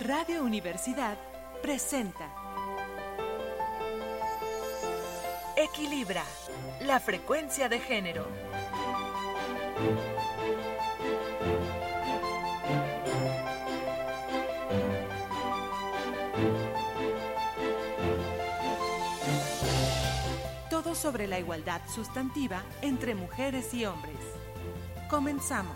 Radio Universidad presenta Equilibra, la frecuencia de género. Todo sobre la igualdad sustantiva entre mujeres y hombres. Comenzamos.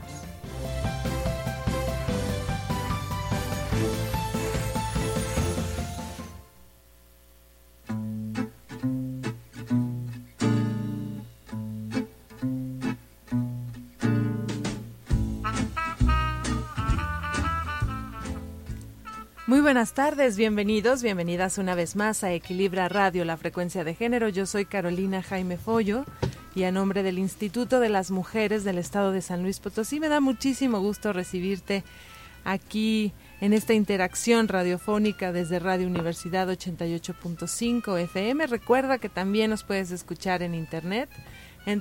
Muy buenas tardes, bienvenidas una vez más a Equilibra Radio, la frecuencia de género. Yo soy Carolina Jaime Follo y a nombre del Instituto de las Mujeres del Estado de San Luis Potosí me da muchísimo gusto recibirte aquí en esta interacción radiofónica desde Radio Universidad 88.5 FM. Recuerda que también nos puedes escuchar en internet en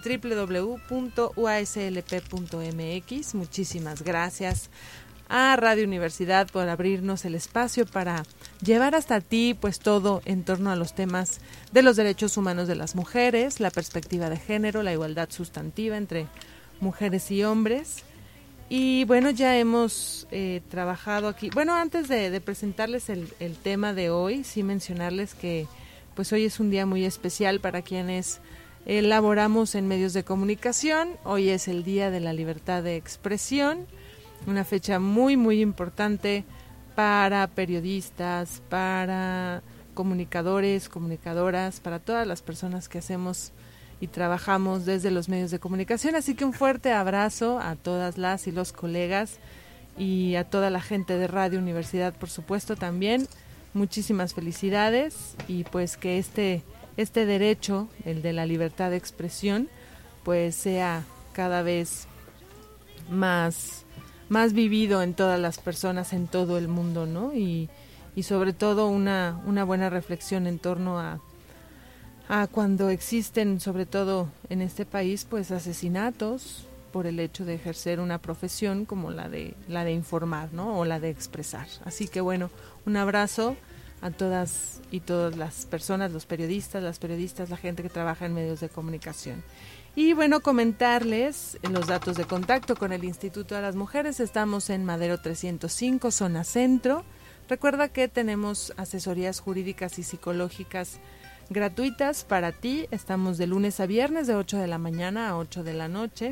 www.uaslp.mx. Muchísimas gracias a Radio Universidad por abrirnos el espacio para llevar hasta ti pues todo en torno a los temas de los derechos humanos de las mujeres, la perspectiva de género, la igualdad sustantiva entre mujeres y hombres. Y bueno, ya hemos trabajado aquí. Bueno, antes de presentarles el tema de hoy, sí mencionarles que pues hoy es un día muy especial para quienes laboramos en medios de comunicación. Hoy es el Día de la Libertad de Expresión. Una fecha muy, muy importante para periodistas, para comunicadores, comunicadoras, para todas las personas que hacemos y trabajamos desde los medios de comunicación. Así que un fuerte abrazo a todas las y los colegas y a toda la gente de Radio Universidad, por supuesto, también. Muchísimas felicidades y pues que este derecho, el de la libertad de expresión, pues sea cada vez más vivido en todas las personas en todo el mundo, ¿no? Y sobre todo una buena reflexión en torno a cuando existen, sobre todo en este país, pues asesinatos por el hecho de ejercer una profesión como la de informar, ¿no? O la de expresar. Así que bueno, un abrazo a todas y todas las personas, los periodistas, las periodistas, la gente que trabaja en medios de comunicación. Y bueno, comentarles los datos de contacto con el Instituto de las Mujeres. Estamos en Madero 305, zona centro. Recuerda que tenemos asesorías jurídicas y psicológicas gratuitas para ti. Estamos de lunes a viernes de 8 de la mañana a 8 de la noche.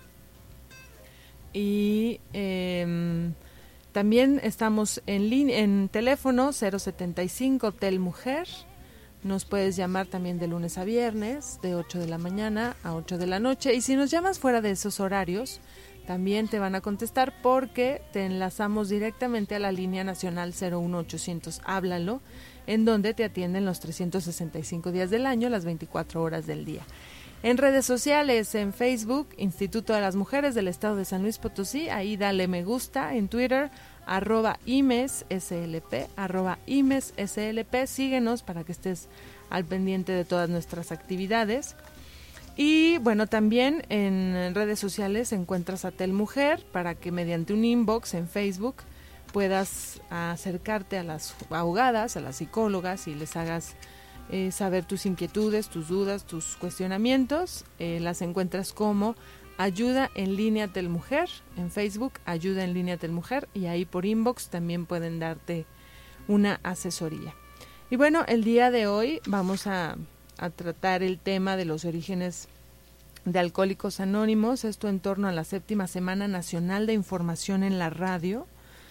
Y también estamos en teléfono 075 Tel Mujer. Nos puedes llamar también de lunes a viernes, de 8 de la mañana a 8 de la noche. Y si nos llamas fuera de esos horarios, también te van a contestar porque te enlazamos directamente a la línea nacional 01800 Háblalo, en donde te atienden los 365 días del año, las 24 horas del día. En redes sociales, en Facebook, Instituto de las Mujeres del Estado de San Luis Potosí, ahí dale me gusta, en Twitter, @IMESSLP, @IMESSLP, síguenos para que estés al pendiente de todas nuestras actividades. Y bueno, también en redes sociales encuentras a Tel Mujer para que mediante un inbox en Facebook puedas acercarte a las abogadas, a las psicólogas y les hagas saber tus inquietudes, tus dudas, tus cuestionamientos. Las encuentras como Ayuda en Línea Tel Mujer, en Facebook, Ayuda en Línea Tel Mujer, y ahí por inbox también pueden darte una asesoría. Y bueno, el día de hoy vamos a tratar el tema de los orígenes de Alcohólicos Anónimos, esto en torno a la 7ª Semana Nacional de Información en la Radio.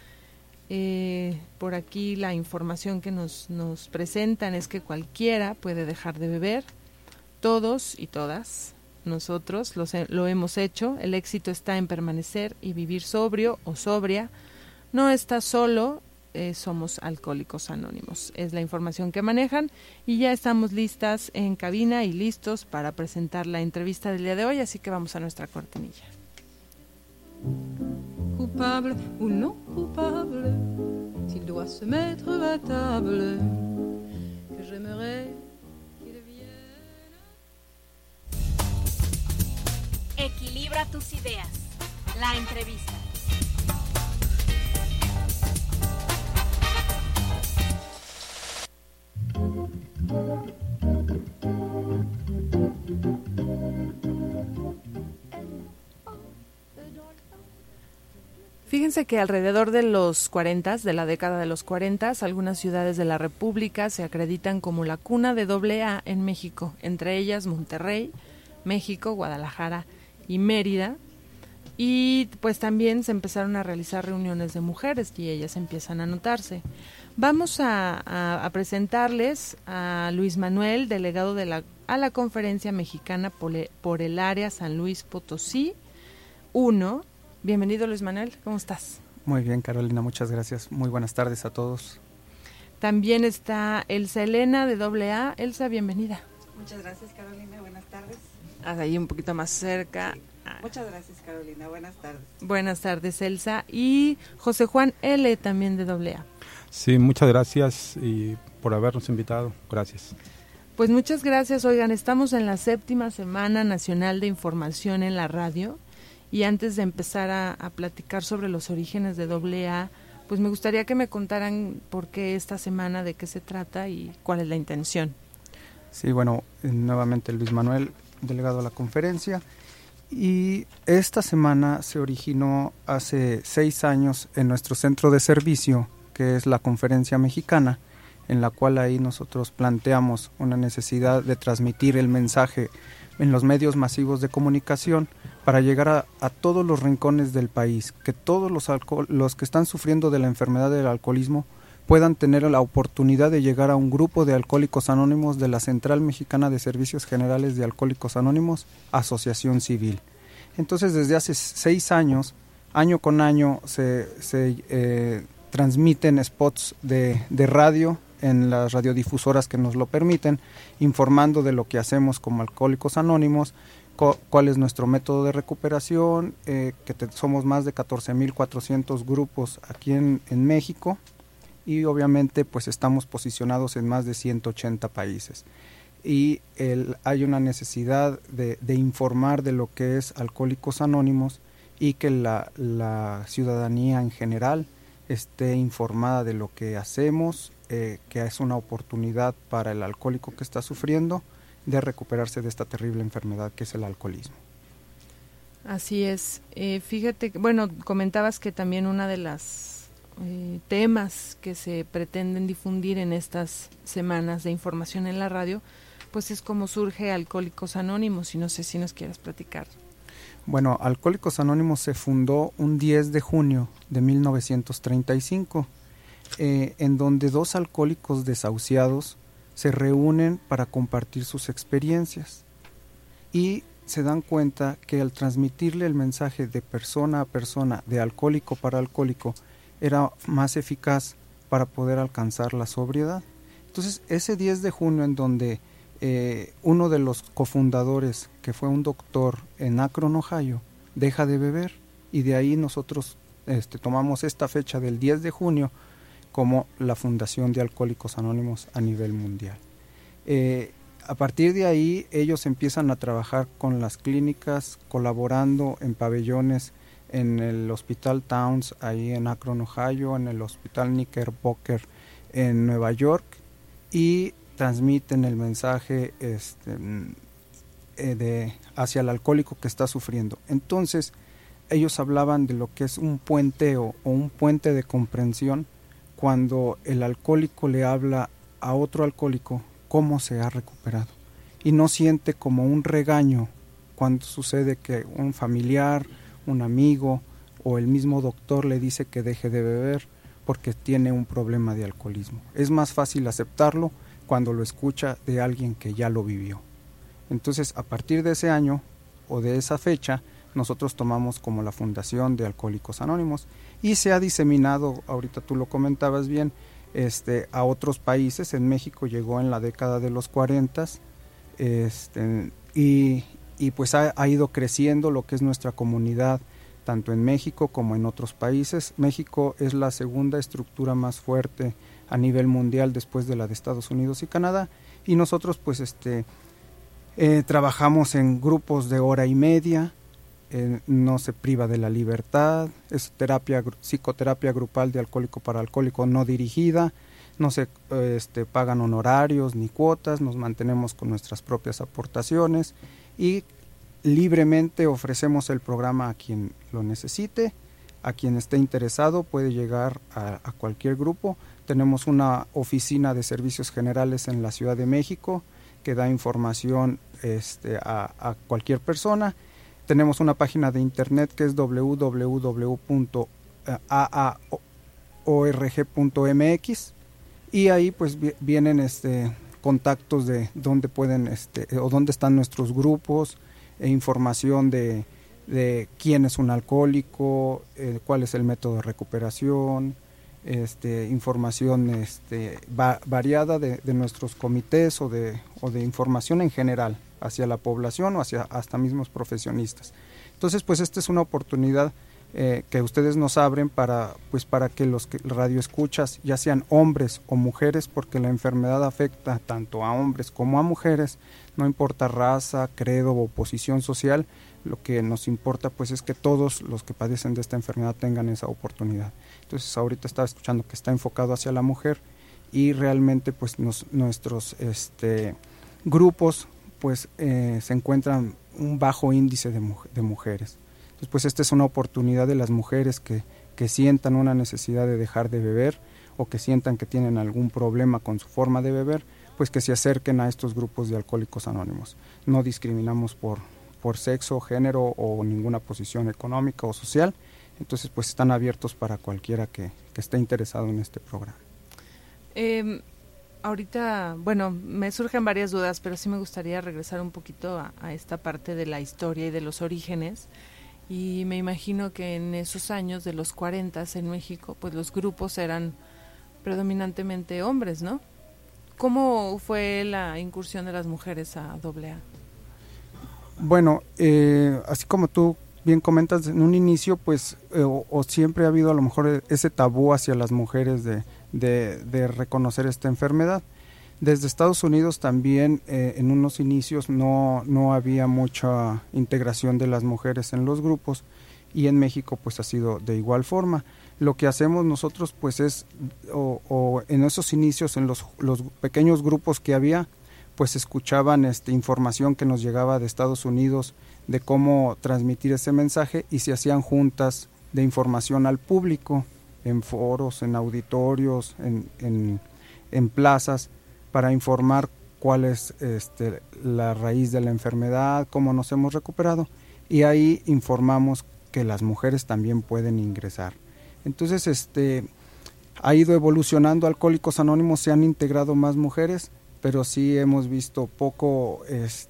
Por aquí la información que nos presentan es que cualquiera puede dejar de beber, todos y todas. Nosotros lo hemos hecho. El éxito está en permanecer y vivir sobrio o sobria. No estás solo, somos Alcohólicos Anónimos. Es la información que manejan y ya estamos listas en cabina y listos para presentar la entrevista del día de hoy, así que vamos a nuestra cortinilla. Coupable ou non coupable, s'il doit se mettre à table, que j'aimerais qu'il vienne. Equilibra tus ideas. La entrevista. Fíjense que alrededor de los 40, de la década de los 40, algunas ciudades de la República se acreditan como la cuna de AA en México, entre ellas Monterrey, México, Guadalajara y Mérida. Y pues también se empezaron a realizar reuniones de mujeres y ellas empiezan a notarse. Vamos a presentarles a Luis Manuel, delegado a la Conferencia Mexicana por el área San Luis Potosí 1. Bienvenido, Luis Manuel, ¿cómo estás? Muy bien, Carolina, muchas gracias. Muy buenas tardes a todos. También está Elsa Elena de AA. Elsa, bienvenida. Muchas gracias, Carolina, buenas tardes. Ahí un poquito más cerca. Sí. Muchas gracias, Carolina, buenas tardes. Buenas tardes, Elsa. Y José Juan L., también de AA. Sí, muchas gracias y por habernos invitado. Gracias. Pues muchas gracias. Oigan, estamos en la 7ª Semana Nacional de Información en la Radio. Y antes de empezar a platicar sobre los orígenes de AA, pues me gustaría que me contaran por qué esta semana, de qué se trata y cuál es la intención. Sí, bueno, nuevamente Luis Manuel, delegado a la conferencia. Y esta semana se originó hace 6 años en nuestro centro de servicio, que es la Conferencia Mexicana, en la cual ahí nosotros planteamos una necesidad de transmitir el mensaje en los medios masivos de comunicación para llegar a todos los rincones del país, que todos los que están sufriendo de la enfermedad del alcoholismo puedan tener la oportunidad de llegar a un grupo de Alcohólicos Anónimos de la Central Mexicana de Servicios Generales de Alcohólicos Anónimos, Asociación Civil. Entonces, desde hace 6 años, año con año, se transmiten spots de radio en las radiodifusoras que nos lo permiten, informando de lo que hacemos como Alcohólicos Anónimos, cuál es nuestro método de recuperación, somos más de 14,400 grupos aquí en México y obviamente pues estamos posicionados en más de 180 países. Y hay una necesidad de informar de lo que es Alcohólicos Anónimos y que la ciudadanía en general esté informada de lo que hacemos, que es una oportunidad para el alcohólico que está sufriendo de recuperarse de esta terrible enfermedad que es el alcoholismo. Así es. Fíjate, bueno, comentabas que también una de las temas que se pretenden difundir en estas semanas de información en la radio, pues es cómo surge Alcohólicos Anónimos, y no sé si nos quieras platicar. Bueno, Alcohólicos Anónimos se fundó un 10 de junio de 1935, en donde 2 alcohólicos desahuciados se reúnen para compartir sus experiencias y se dan cuenta que al transmitirle el mensaje de persona a persona, de alcohólico para alcohólico, era más eficaz para poder alcanzar la sobriedad. Entonces, ese 10 de junio en donde uno de los cofundadores, que fue un doctor en Akron, Ohio, deja de beber, y de ahí nosotros tomamos esta fecha del 10 de junio como la fundación de Alcohólicos Anónimos a nivel mundial. A partir de ahí ellos empiezan a trabajar con las clínicas, colaborando en pabellones en el Hospital Towns, ahí en Akron, Ohio, en el Hospital Knickerbocker en Nueva York, y transmiten el mensaje hacia el alcohólico que está sufriendo. Entonces ellos hablaban de lo que es un puenteo o un puente de comprensión, cuando el alcohólico le habla a otro alcohólico cómo se ha recuperado y no siente como un regaño cuando sucede que un familiar, un amigo o el mismo doctor le dice que deje de beber porque tiene un problema de alcoholismo. Es más fácil aceptarlo cuando lo escucha de alguien que ya lo vivió. Entonces, a partir de ese año o de esa fecha, nosotros tomamos como la fundación de Alcohólicos Anónimos y se ha diseminado, ahorita tú lo comentabas bien, a otros países. En México llegó en la década de los 40 y pues ha ido creciendo lo que es nuestra comunidad, tanto en México como en otros países. México es la segunda estructura más fuerte a nivel mundial después de la de Estados Unidos y Canadá, y nosotros pues trabajamos en grupos de hora y media, no se priva de la libertad, es psicoterapia grupal de alcohólico para alcohólico no dirigida, no se pagan honorarios ni cuotas, nos mantenemos con nuestras propias aportaciones y libremente ofrecemos el programa a quien lo necesite, a quien esté interesado puede llegar a cualquier grupo. Tenemos una oficina de servicios generales en la Ciudad de México que da información a cualquier persona. Tenemos una página de internet que es www.aaorg.mx y ahí pues vienen contactos de dónde pueden o dónde están nuestros grupos, información de quién es un alcohólico, cuál es el método de recuperación, información variada de nuestros comités o de información en general hacia la población o hacia hasta mismos profesionistas. Entonces, pues esta es una oportunidad que ustedes nos abren para que los radioescuchas, ya sean hombres o mujeres, porque la enfermedad afecta tanto a hombres como a mujeres, no importa raza, credo o posición social. Lo que nos importa pues es que todos los que padecen de esta enfermedad tengan esa oportunidad. Entonces ahorita estaba escuchando que está enfocado hacia la mujer y realmente pues nuestros grupos pues se encuentran un bajo índice de mujeres. Entonces pues esta es una oportunidad de las mujeres que sientan una necesidad de dejar de beber o que sientan que tienen algún problema con su forma de beber, pues que se acerquen a estos grupos de Alcohólicos Anónimos. No discriminamos por sexo, género o ninguna posición económica o social, entonces pues están abiertos para cualquiera que esté interesado en este programa. Ahorita, bueno, me surgen varias dudas, pero sí me gustaría regresar un poquito a esta parte de la historia y de los orígenes, y me imagino que en esos años de los 40 en México, pues los grupos eran predominantemente hombres, ¿no? ¿Cómo fue la incursión de las mujeres a AA? Bueno, así como tú bien comentas en un inicio, pues o siempre ha habido a lo mejor ese tabú hacia las mujeres de reconocer esta enfermedad. Desde Estados Unidos también en unos inicios no había mucha integración de las mujeres en los grupos, y en México pues ha sido de igual forma. Lo que hacemos nosotros pues es, o en esos inicios, en los pequeños grupos que había, pues escuchaban información que nos llegaba de Estados Unidos de cómo transmitir ese mensaje, y se hacían juntas de información al público en foros, en auditorios, en plazas, para informar cuál es la raíz de la enfermedad, cómo nos hemos recuperado, y ahí informamos que las mujeres también pueden ingresar. Entonces ha ido evolucionando Alcohólicos Anónimos, se han integrado más mujeres, pero sí hemos visto poco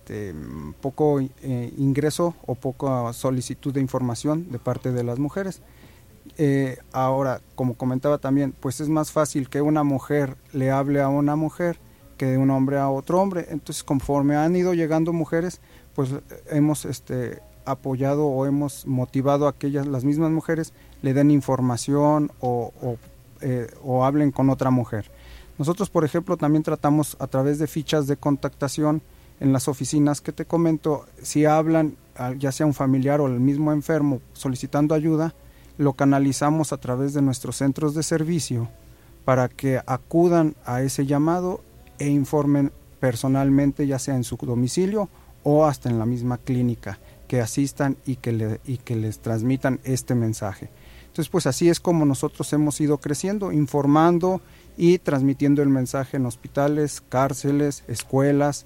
ingreso o poca solicitud de información de parte de las mujeres. Ahora, como comentaba también, pues es más fácil que una mujer le hable a una mujer que de un hombre a otro hombre. Entonces, conforme han ido llegando mujeres, pues hemos apoyado o hemos motivado a que las mismas mujeres le den información o hablen con otra mujer. Nosotros, por ejemplo, también tratamos a través de fichas de contactación en las oficinas que te comento, si hablan ya sea un familiar o el mismo enfermo solicitando ayuda, lo canalizamos a través de nuestros centros de servicio para que acudan a ese llamado e informen personalmente, ya sea en su domicilio o hasta en la misma clínica, que asistan y que les transmitan este mensaje. Entonces, pues así es como nosotros hemos ido creciendo, informando y transmitiendo el mensaje en hospitales, cárceles, escuelas,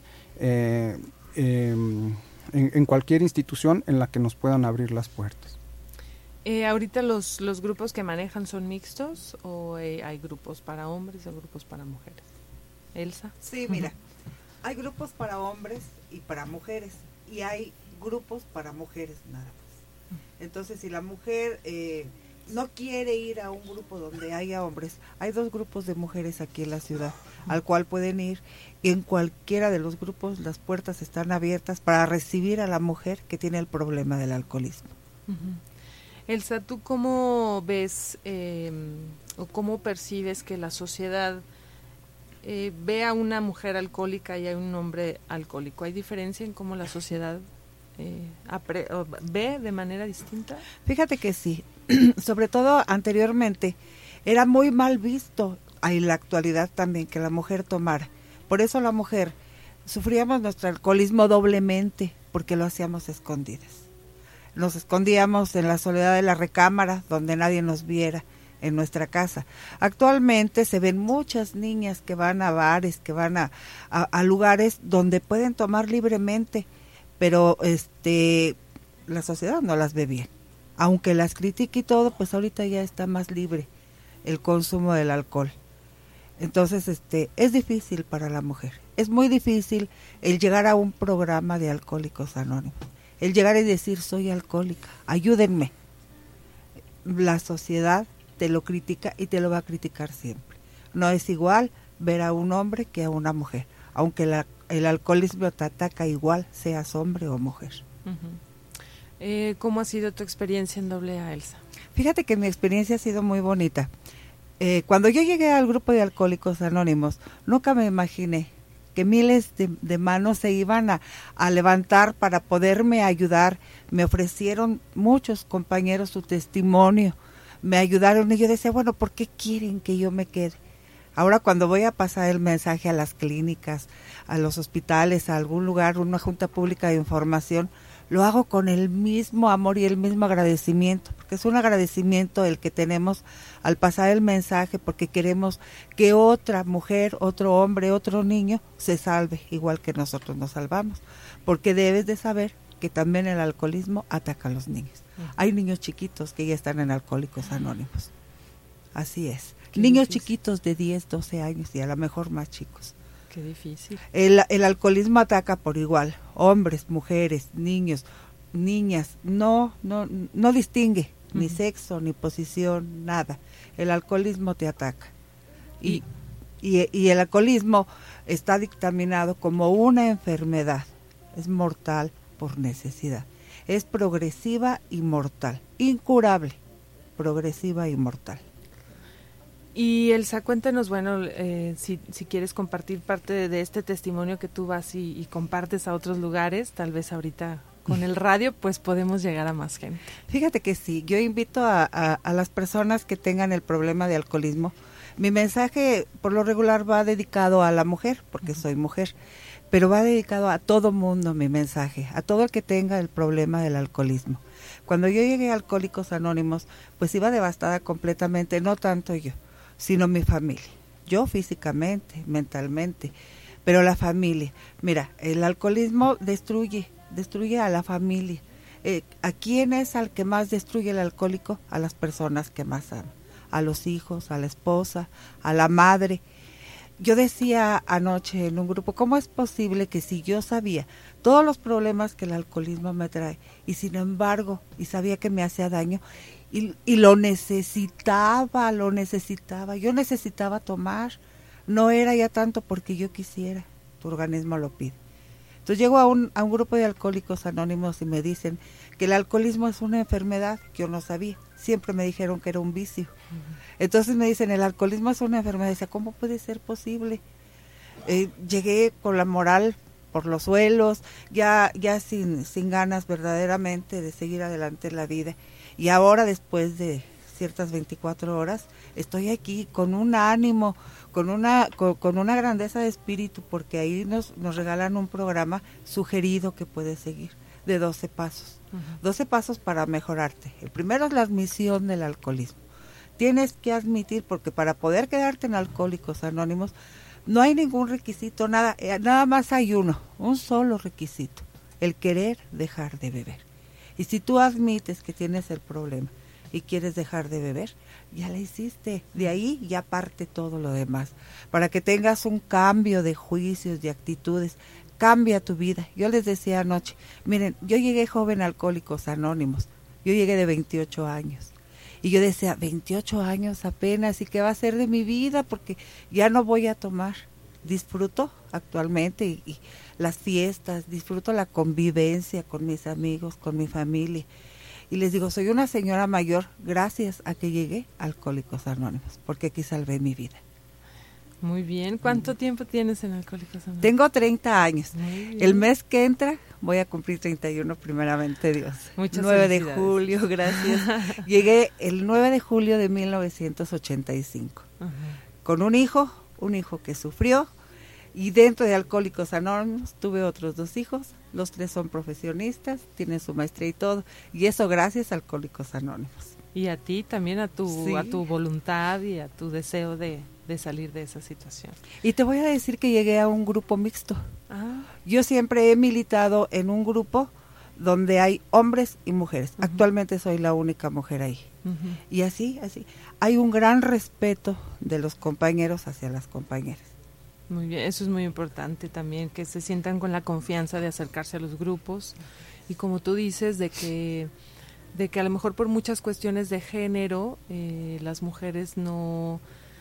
en cualquier institución en la que nos puedan abrir las puertas. ¿Ahorita los grupos que manejan son mixtos o hay grupos para hombres o grupos para mujeres? Elsa. Sí, mira, hay grupos para hombres y para mujeres, y hay grupos para mujeres nada más. Entonces, si la mujer no quiere ir a un grupo donde haya hombres, hay 2 grupos de mujeres aquí en la ciudad, al cual pueden ir, y en cualquiera de los grupos las puertas están abiertas para recibir a la mujer que tiene el problema del alcoholismo. Elsa, ¿tú cómo ves o cómo percibes que la sociedad ve a una mujer alcohólica y a un hombre alcohólico? ¿Hay diferencia en cómo la sociedad ve de manera distinta? Fíjate que sí, sobre todo anteriormente era muy mal visto, en la actualidad también, que la mujer tomara. Por eso la mujer sufríamos nuestro alcoholismo doblemente, porque lo hacíamos escondidas. nos escondíamos en la soledad de la recámara donde nadie nos viera en nuestra casa. Actualmente se ven muchas niñas que van a bares, que van a lugares donde pueden tomar libremente, pero la sociedad no las ve bien. Aunque las critique y todo, pues ahorita ya está más libre el consumo del alcohol. Entonces, es difícil para la mujer. Es muy difícil el llegar a un programa de Alcohólicos Anónimos. El llegar y decir, soy alcohólica, ayúdenme. La sociedad te lo critica y te lo va a criticar siempre. No es igual ver a un hombre que a una mujer, aunque el alcoholismo te ataca igual, seas hombre o mujer. Uh-huh. ¿Cómo ha sido tu experiencia en AA, Elsa? Fíjate que mi experiencia ha sido muy bonita. Cuando yo llegué al grupo de Alcohólicos Anónimos, nunca me imaginé que miles de manos se iban a levantar para poderme ayudar. Me ofrecieron muchos compañeros su testimonio, me ayudaron y yo decía, bueno, ¿por qué quieren que yo me quede? Ahora cuando voy a pasar el mensaje a las clínicas, a los hospitales, a algún lugar, una junta pública de información, lo hago con el mismo amor y el mismo agradecimiento, porque es un agradecimiento el que tenemos al pasar el mensaje, porque queremos que otra mujer, otro hombre, otro niño se salve, igual que nosotros nos salvamos, porque debes de saber que también el alcoholismo ataca a los niños. Hay niños chiquitos que ya están en Alcohólicos Anónimos. Así es. Qué niños difícil. Chiquitos de 10, 12 años y a lo mejor más chicos. Qué difícil. El alcoholismo ataca por igual, hombres, mujeres, niños, niñas, no distingue ni sexo, ni posición, nada. El alcoholismo te ataca. Y el alcoholismo está dictaminado como una enfermedad, es mortal por necesidad, es progresiva y mortal, incurable, progresiva y mortal. Y Elsa, cuéntanos, bueno, si quieres compartir parte de este testimonio que tú vas y compartes a otros lugares, tal vez ahorita con el radio pues podemos llegar a más gente. Fíjate que sí, yo invito a las personas que tengan el problema de alcoholismo. Mi mensaje por lo regular va dedicado a la mujer, porque soy mujer, pero va dedicado a todo mundo mi mensaje, a todo el que tenga el problema del alcoholismo. Cuando yo llegué a Alcohólicos Anónimos, pues iba devastada completamente, no tanto yo, sino mi familia. Yo físicamente, mentalmente, pero la familia. Mira, el alcoholismo destruye a la familia. ¿A quién es al que más destruye el alcohólico? A las personas que más aman, a los hijos, a la esposa, a la madre. Yo decía anoche en un grupo, ¿cómo es posible que si yo sabía todos los problemas que el alcoholismo me trae y sin embargo, y sabía que me hacía daño, y lo necesitaba, yo necesitaba tomar, no era ya tanto porque yo quisiera, tu organismo lo pide. Entonces llego a un grupo de Alcohólicos Anónimos y me dicen que el alcoholismo es una enfermedad, que yo no sabía, siempre me dijeron que era un vicio. Entonces me dicen, el alcoholismo es una enfermedad, y decía, ¿cómo puede ser posible? Llegué con la moral por los suelos, ya sin ganas verdaderamente de seguir adelante en la vida. Y ahora, después de ciertas 24 horas, estoy aquí con un ánimo, con una grandeza de espíritu, porque ahí nos regalan un programa sugerido que puedes seguir, de 12 pasos. 12 pasos para mejorarte. El primero es la admisión del alcoholismo. Tienes que admitir, porque para poder quedarte en Alcohólicos Anónimos, no hay ningún requisito, nada más hay un solo requisito, el querer dejar de beber. Y si tú admites que tienes el problema y quieres dejar de beber, ya la hiciste. De ahí ya parte todo lo demás. Para que tengas un cambio de juicios, de actitudes, cambia tu vida. Yo les decía anoche, miren, yo llegué joven a Alcohólicos Anónimos. Yo llegué de 28 años. Y yo decía, 28 años apenas, ¿y qué va a ser de mi vida? Porque ya no voy a tomar. Disfruto actualmente y las fiestas, disfruto la convivencia con mis amigos, con mi familia. Y les digo, soy una señora mayor gracias a que llegué a Alcohólicos Anónimos, porque aquí salvé mi vida. Muy bien. ¿Cuánto tiempo tienes en Alcohólicos Anónimos? Tengo 30 años. Muy bien. El mes que entra voy a cumplir 31, primeramente Dios. Muchas 9 de felicidades. julio, gracias. Llegué el 9 de julio de 1985. Ajá. Con un hijo que sufrió, y dentro de Alcohólicos Anónimos tuve otros 2 hijos los 3 son profesionistas, tienen su maestría y todo, y eso gracias a Alcohólicos Anónimos. Y a ti también, a tu Sí. voluntad y a tu deseo de salir de esa situación. Y te voy a decir que llegué a un grupo mixto. Ah, Yo siempre he militado en un grupo donde hay hombres y mujeres. Ujú. Actualmente soy la única mujer ahí. ujú. Y así, hay un gran respeto de los compañeros hacia las compañeras. Muy bien, eso es muy importante también, que se sientan con la confianza de acercarse a los grupos y como tú dices, de que a lo mejor por muchas cuestiones de género las mujeres no,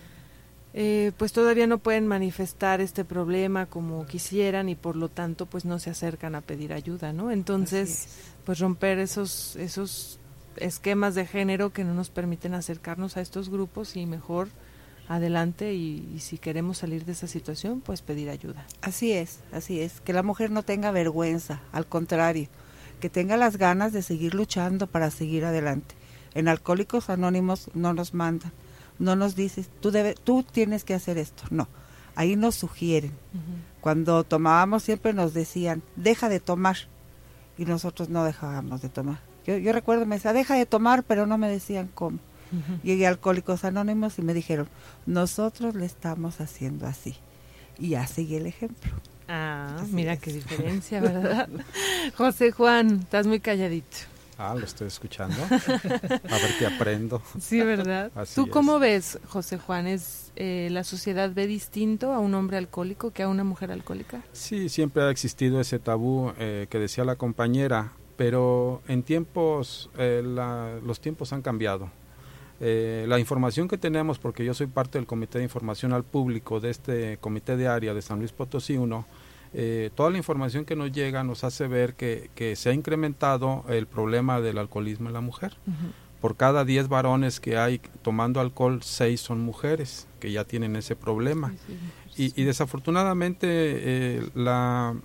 pues todavía no pueden manifestar este problema como quisieran y por lo tanto pues no se acercan a pedir ayuda, ¿no? Entonces, pues romper esos esquemas de género que no nos permiten acercarnos a estos grupos y mejor adelante y si queremos salir de esa situación, pues pedir ayuda. Así es, que la mujer no tenga vergüenza, al contrario, que tenga las ganas de seguir luchando para seguir adelante. En Alcohólicos Anónimos no nos mandan, no nos dicen, tú tienes que hacer esto, no, ahí nos sugieren. Uh-huh. Cuando tomábamos siempre nos decían, deja de tomar, y nosotros no dejábamos de tomar. Yo recuerdo, me decía, deja de tomar, pero no me decían cómo. Uh-huh. Llegué a Alcohólicos Anónimos y me dijeron, nosotros le estamos haciendo así. Y ya seguí el ejemplo. Ah, Así mira es. qué diferencia, ¿verdad? José Juan, estás muy calladito. Lo estoy escuchando. A ver qué aprendo. Sí, ¿verdad? Así ¿Tú es. cómo ves, José Juan? ¿La sociedad ve distinto a un hombre alcohólico que a una mujer alcohólica? Sí, siempre ha existido ese tabú que decía la compañera, pero en tiempos, los tiempos han cambiado. La información que tenemos, porque yo soy parte del Comité de Información al Público de este Comité de Área de San Luis Potosí 1, toda la información que nos llega nos hace ver que se ha incrementado el problema del alcoholismo en la mujer. Uh-huh. Por cada 10 varones que hay tomando alcohol, 6 son mujeres que ya tienen ese problema. Sí, Y desafortunadamente la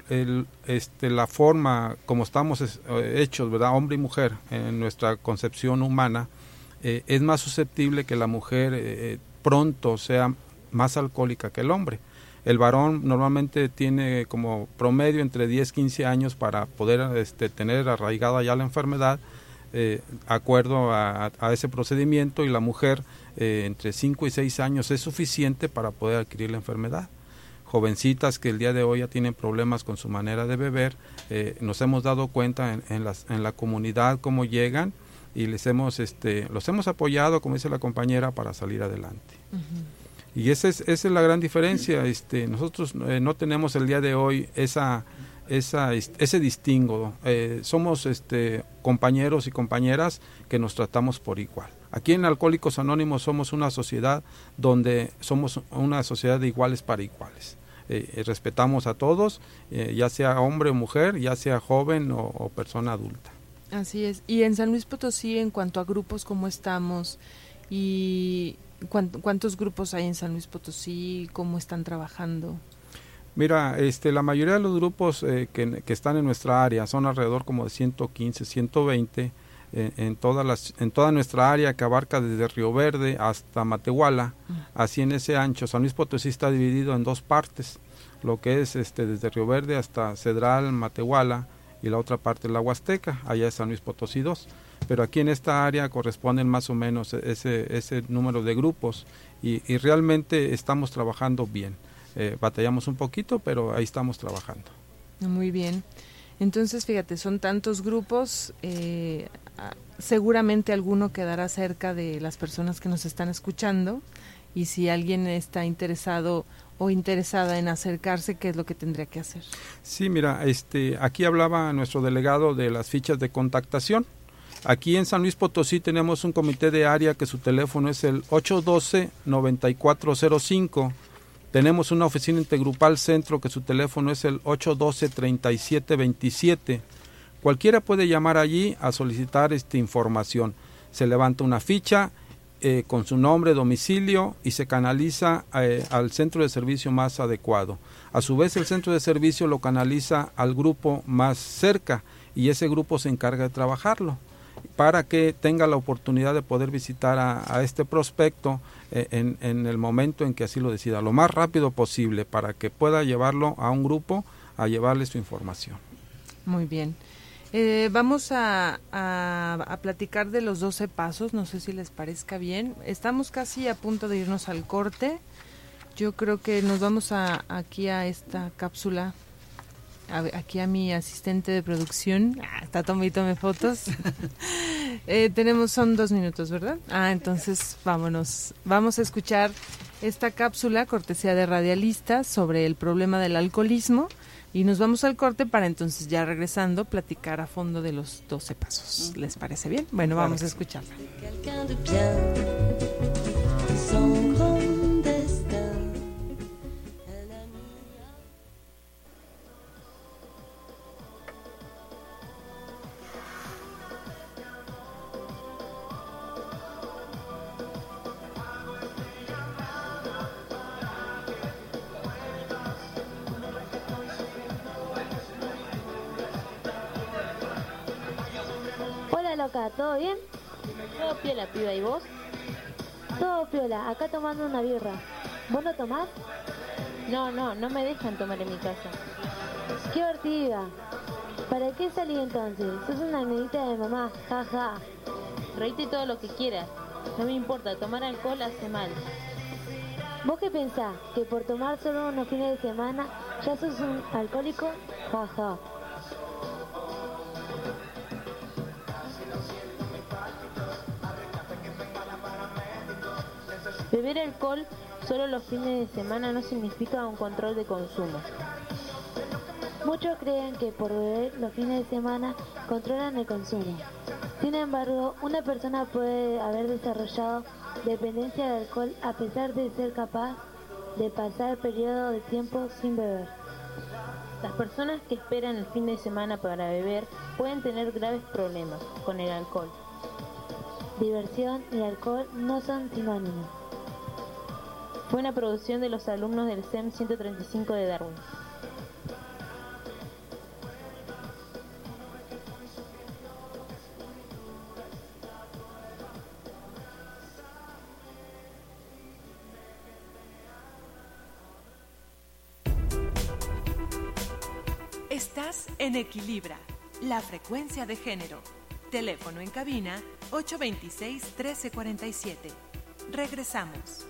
forma como estamos hechos, ¿verdad? Hombre y mujer, en nuestra concepción humana, es más susceptible que la mujer pronto sea más alcohólica que el hombre. El varón normalmente tiene como promedio entre 10-15 años para poder tener arraigada ya la enfermedad, acuerdo a ese procedimiento, y la mujer entre 5 y 6 años es suficiente para poder adquirir la enfermedad. Jovencitas que el día de hoy ya tienen problemas con su manera de beber, nos hemos dado cuenta en la comunidad cómo llegan, y los hemos apoyado, como dice la compañera, para salir adelante. Uh-huh. Y esa es la gran diferencia. Nosotros no tenemos el día de hoy ese distingo. Somos compañeros y compañeras que nos tratamos por igual. Aquí en Alcohólicos Anónimos somos una sociedad donde somos una sociedad de iguales para iguales. Respetamos a todos, ya sea hombre o mujer, ya sea joven o persona adulta. Así es. Y en San Luis Potosí, en cuanto a grupos, ¿cómo estamos? ¿Y cuántos grupos hay en San Luis Potosí? ¿Cómo están trabajando? Mira, la mayoría de los grupos que están en nuestra área son alrededor como de 115, 120 en toda nuestra área, que abarca desde Río Verde hasta Matehuala. Así en ese ancho. San Luis Potosí está dividido en 2 partes, lo que es desde Río Verde hasta Cedral, Matehuala, y la otra parte es la Huasteca, allá es San Luis Potosí 2. Pero aquí en esta área corresponden más o menos ese número de grupos, y realmente estamos trabajando bien. Batallamos un poquito, pero ahí estamos trabajando. Muy bien. Entonces, fíjate, son tantos grupos, seguramente alguno quedará cerca de las personas que nos están escuchando, y si alguien está interesado o interesada en acercarse, ¿qué es lo que tendría que hacer? Sí, mira, aquí hablaba nuestro delegado de las fichas de contactación. Aquí en San Luis Potosí tenemos un comité de área que su teléfono es el 812-9405. Tenemos una oficina intergrupal centro que su teléfono es el 812-3727. Cualquiera puede llamar allí a solicitar información. Se levanta una ficha con su nombre, domicilio, y se canaliza al centro de servicio más adecuado. A su vez, el centro de servicio lo canaliza al grupo más cerca, y ese grupo se encarga de trabajarlo para que tenga la oportunidad de poder visitar a este prospecto en el momento en que así lo decida, lo más rápido posible, para que pueda llevarlo a un grupo a llevarle su información. Muy bien. Vamos a platicar de los 12 pasos, no sé si les parezca bien. Estamos casi a punto de irnos al corte. Yo creo que nos vamos aquí a esta cápsula, aquí a mi asistente de producción. Está tome fotos. Son 2 minutos, ¿verdad? Entonces vámonos. Vamos a escuchar esta cápsula, cortesía de Radialistas, sobre el problema del alcoholismo. Y nos vamos al corte para entonces, ya regresando, platicar a fondo de los 12 pasos. ¿Les parece bien? Bueno, vamos a escucharla. Loca, ¿todo bien? Todo piola, piba, ¿y vos? Todo piola, acá tomando una birra. ¿Vos no tomás? No me dejan tomar en mi casa. ¡Qué ortiga! ¿Para qué salí entonces? Sos una amiguita de mamá, jaja. Reíte todo lo que quieras. No me importa, tomar alcohol hace mal. ¿Vos qué pensás? ¿Que por tomar solo unos fines de semana ya sos un alcohólico? Jaja. Beber alcohol solo los fines de semana no significa un control de consumo. Muchos creen que por beber los fines de semana controlan el consumo. Sin embargo, una persona puede haber desarrollado dependencia de alcohol a pesar de ser capaz de pasar periodos de tiempo sin beber. Las personas que esperan el fin de semana para beber pueden tener graves problemas con el alcohol. Diversión y alcohol no son sinónimos. Fue una producción de los alumnos del SEM 135 de Darwin. Estás en Equilibra, la frecuencia de género. Teléfono en cabina 826-1347. Regresamos.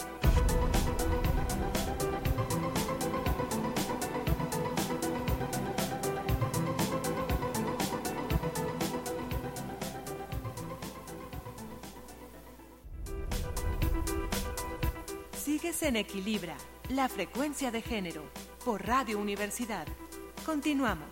Sigues en Equilibra, la frecuencia de género, por Radio Universidad. Continuamos.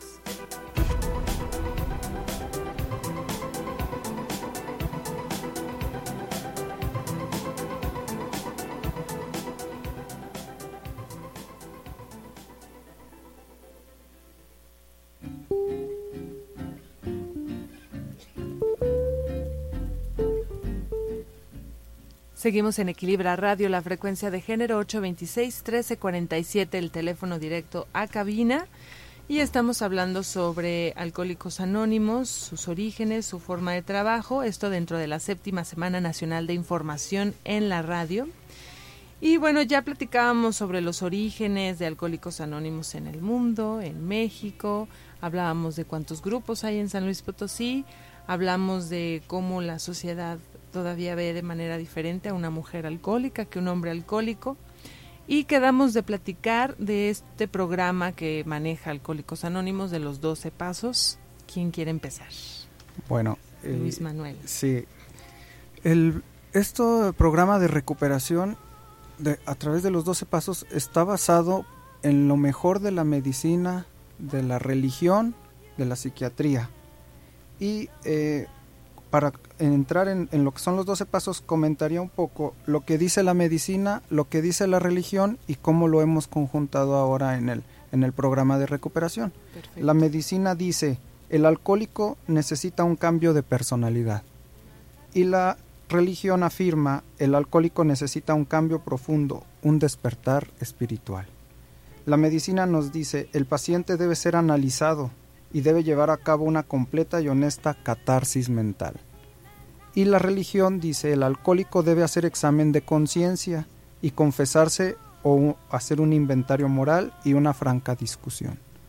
Seguimos en Equilibra Radio, la frecuencia de género 826-1347, el teléfono directo a cabina. Y estamos hablando sobre Alcohólicos Anónimos, sus orígenes, su forma de trabajo, esto dentro de la 7ª Semana Nacional de Información en la radio. Y bueno, ya platicábamos sobre los orígenes de Alcohólicos Anónimos en el mundo, en México, hablábamos de cuántos grupos hay en San Luis Potosí, hablamos de cómo la sociedad todavía ve de manera diferente a una mujer alcohólica que un hombre alcohólico. Y quedamos de platicar de este programa que maneja Alcohólicos Anónimos, de los 12 pasos. ¿Quién quiere empezar? Bueno, Luis Manuel. Sí. Este programa de recuperación a través de los 12 pasos está basado en lo mejor de la medicina, de la religión, de la psiquiatría. Y para entrar en lo que son los 12 pasos, comentaría un poco lo que dice la medicina, lo que dice la religión y cómo lo hemos conjuntado ahora en el programa de recuperación. Perfecto. La medicina dice, el alcohólico necesita un cambio de personalidad. Y la religión afirma, el alcohólico necesita un cambio profundo, un despertar espiritual. La medicina nos dice, el paciente debe ser analizado y debe llevar a cabo una completa y honesta catarsis mental. Y la religión dice, el alcohólico debe hacer examen de conciencia y confesarse o hacer un inventario moral y una franca discusión.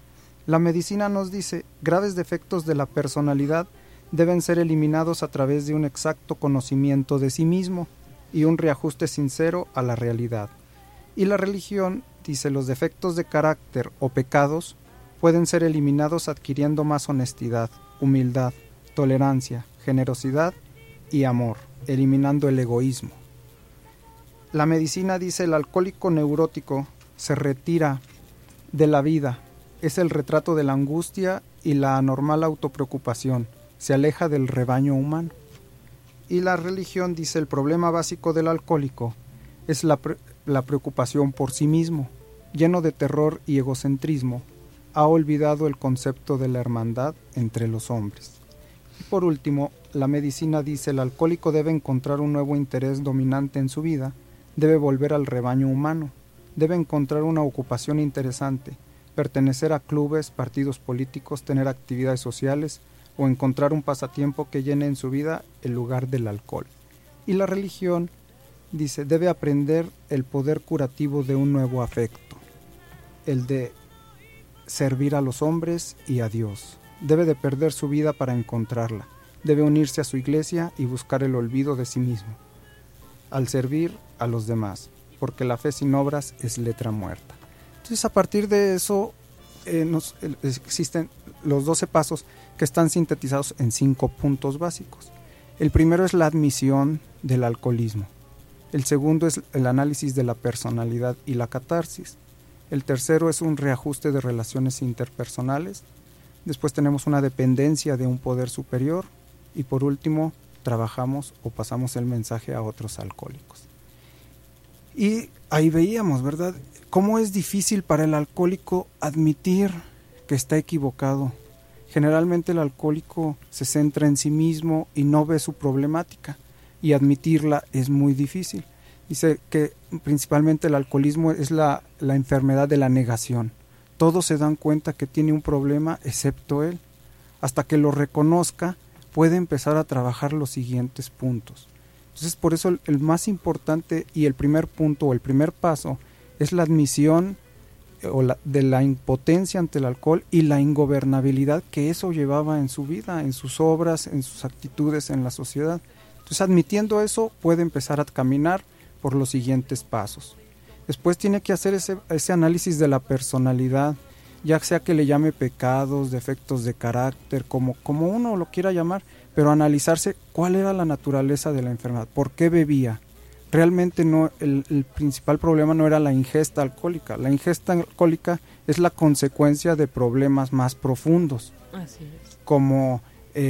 La medicina nos dice, graves defectos de la personalidad deben ser eliminados a través de un exacto conocimiento de sí mismo y un reajuste sincero a la realidad. Y la religión dice, los defectos de carácter o pecados pueden ser eliminados adquiriendo más honestidad, humildad, tolerancia, generosidad y amor, eliminando el egoísmo. La medicina dice, el alcohólico neurótico se retira de la vida, es el retrato de la angustia y la anormal autopreocupación, se aleja del rebaño humano. Y la religión dice, el problema básico del alcohólico es la preocupación por sí mismo, lleno de terror y egocentrismo, ha olvidado el concepto de la hermandad entre los hombres. Y por último, la medicina dice, el alcohólico debe encontrar un nuevo interés dominante en su vida, debe volver al rebaño humano, debe encontrar una ocupación interesante, pertenecer a clubes, partidos políticos, tener actividades sociales o encontrar un pasatiempo que llene en su vida el lugar del alcohol. Y la religión dice, debe aprender el poder curativo de un nuevo afecto, el de servir a los hombres y a Dios. Debe de perder su vida para encontrarla, debe unirse a su iglesia y buscar el olvido de sí mismo, al servir a los demás, porque la fe sin obras es letra muerta. Entonces, a partir de eso existen los 12 pasos que están sintetizados en 5 puntos básicos. El primero es la admisión del alcoholismo. El segundo es el análisis de la personalidad y la catarsis. El tercero es un reajuste de relaciones interpersonales. Después tenemos una dependencia de un poder superior. Y por último, trabajamos o pasamos el mensaje a otros alcohólicos. Y ahí veíamos, ¿verdad?, cómo es difícil para el alcohólico admitir que está equivocado. Generalmente el alcohólico se centra en sí mismo y no ve su problemática, y admitirla es muy difícil. Dice que principalmente el alcoholismo es la enfermedad de la negación. Todos se dan cuenta que tiene un problema excepto él. Hasta que lo reconozca, puede empezar a trabajar los siguientes puntos. Entonces, por eso el más importante y el primer punto o el primer paso es la admisión de la impotencia ante el alcohol y la ingobernabilidad que eso llevaba en su vida, en sus obras, en sus actitudes en la sociedad. Entonces, admitiendo eso, puede empezar a caminar por los siguientes pasos. Después tiene que hacer ese análisis de la personalidad, ya sea que le llame pecados, defectos de carácter, como uno lo quiera llamar, pero analizarse cuál era la naturaleza de la enfermedad, por qué bebía. Realmente no, el principal problema no era la ingesta alcohólica. La ingesta alcohólica es la consecuencia de problemas más profundos. Así es. Como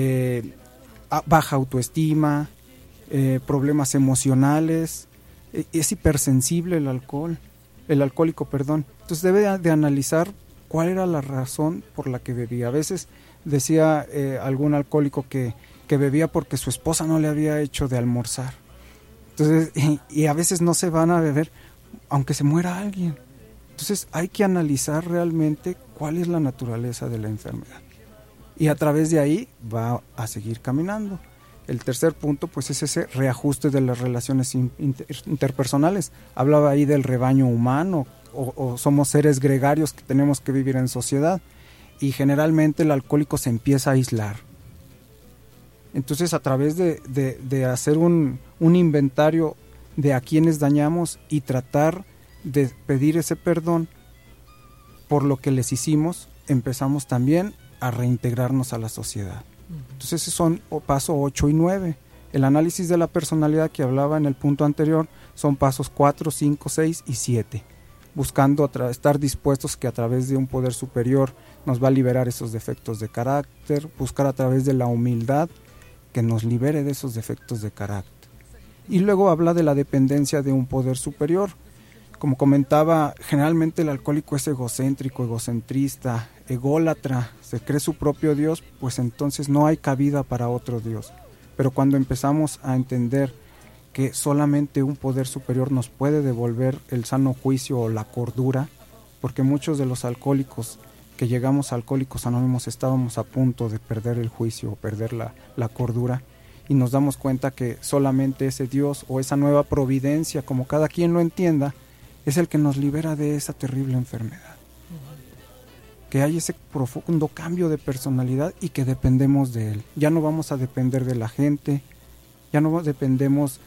baja autoestima, problemas emocionales. Es hipersensible el alcohólico. Entonces debe de analizar cuál era la razón por la que bebía. A veces decía algún alcohólico que bebía porque su esposa no le había hecho de almorzar. Entonces, y a veces no se van a beber aunque se muera alguien. Entonces hay que analizar realmente cuál es la naturaleza de la enfermedad. Y a través de ahí va a seguir caminando. El tercer punto pues es ese reajuste de las relaciones interpersonales. Hablaba ahí del rebaño humano o somos seres gregarios que tenemos que vivir en sociedad. Y generalmente el alcohólico se empieza a aislar. Entonces, a través de hacer un inventario de a quienes dañamos y tratar de pedir ese perdón por lo que les hicimos, empezamos también a reintegrarnos a la sociedad. Entonces, esos son pasos 8 y 9. El análisis de la personalidad que hablaba en el punto anterior son pasos 4, 5, 6 y 7. Buscando estar dispuestos que a través de un poder superior nos va a liberar esos defectos de carácter, buscar a través de la humildad que nos libere de esos defectos de carácter. Y luego habla de la dependencia de un poder superior. Como comentaba, generalmente el alcohólico es egocéntrico, egocentrista, ególatra, se cree su propio Dios, pues entonces no hay cabida para otro Dios. Pero cuando empezamos a entender que solamente un poder superior nos puede devolver el sano juicio o la cordura, porque muchos de los alcohólicos que llegamos a Alcohólicos Anónimos estábamos a punto de perder el juicio o perder la cordura, y nos damos cuenta que solamente ese Dios o esa nueva providencia, como cada quien lo entienda, es el que nos libera de esa terrible enfermedad. que hay ese profundo cambio de personalidad y que dependemos de él. Ya no vamos a depender de la gente, ya no dependemos